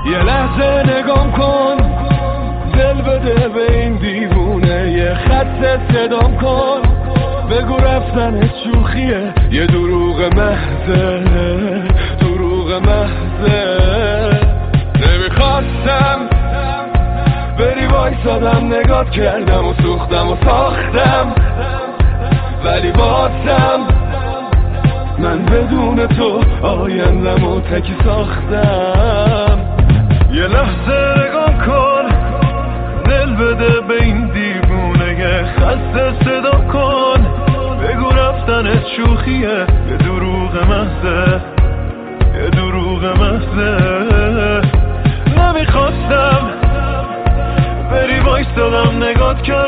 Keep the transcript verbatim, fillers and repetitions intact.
یه لحظه نگام کن، دل بده به این دیوونه، یه خط صدام کن، بگو رفتن شوخیه، یه دروغ محضه، دروغ محضه. نمیخواستم بری وایسادم، نگات کردم و سوختم و ساختم، ولی بازم من بدون تو آیندم و تکی ساختم. یه لحظه نگام کن، دل بده به این دیوونه، یه خسته صدا کن، بگو رفتنت شوخیه، یه دروغ محضه، یه دروغ محضه. نمیخواستم بری وایستادم، نگات کردم